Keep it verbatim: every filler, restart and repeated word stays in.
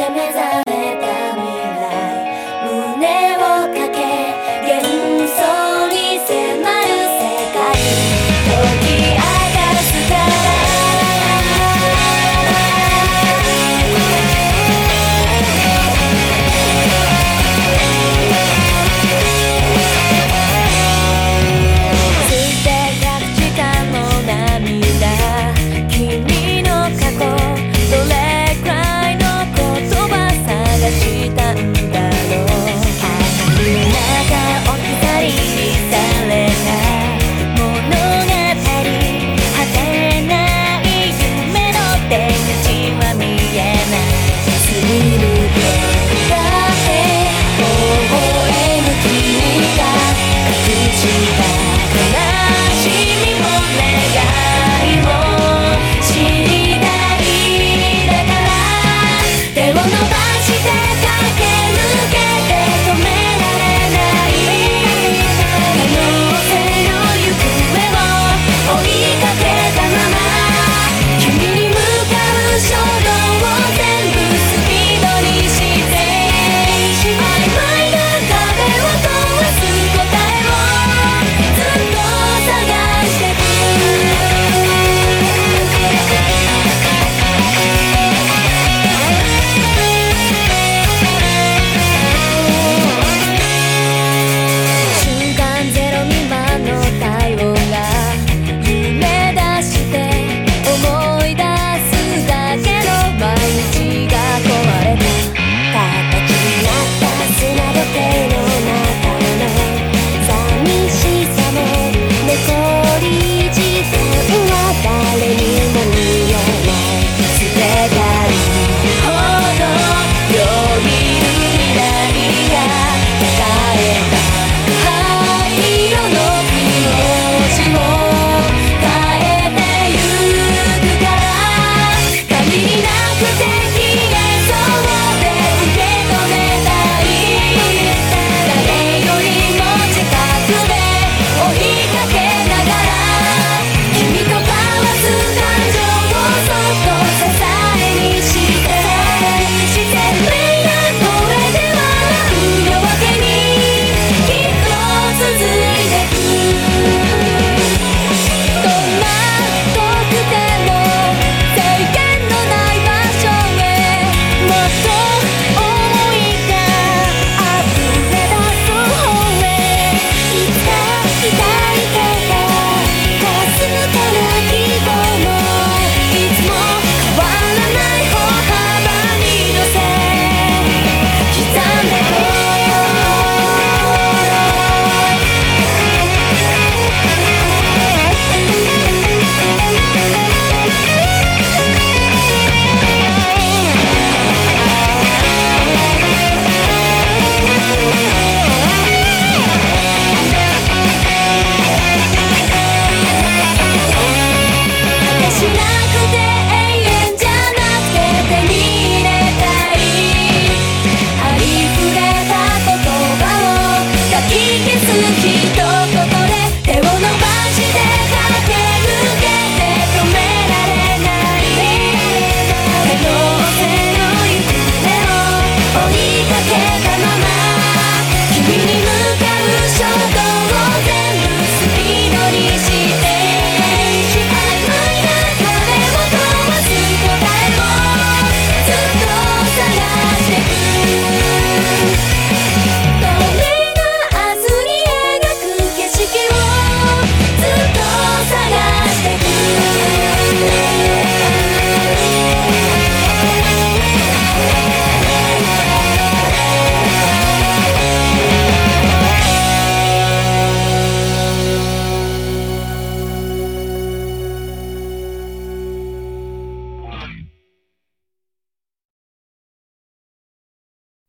目覚めた未来、胸をかけ幻想に迫る世界、解き明かすから捨てた時間の涙、君の過去どれくらいの言葉探したんだろう。中置き去りにされた物語、果てない夢の出口は見えない。過ぎる現場へ微笑む君が隠した悲しみも願いも知りたい。だから手を伸ばして駆け抜けて止められない可能性の行方を追いかけたまま、君に向かう衝動を全部スピードにして曖昧な壁を壊す答えをずっと探してく。瞬間ゼロ未満の体温が夢出して思い出すだけの毎日が壊れた。形になった砂時計の中の寂しさも残り時間は誰にも見えない。捨てたいほどよぎる未来が抱えた灰色の気持ちを変えてゆくから、限りなくて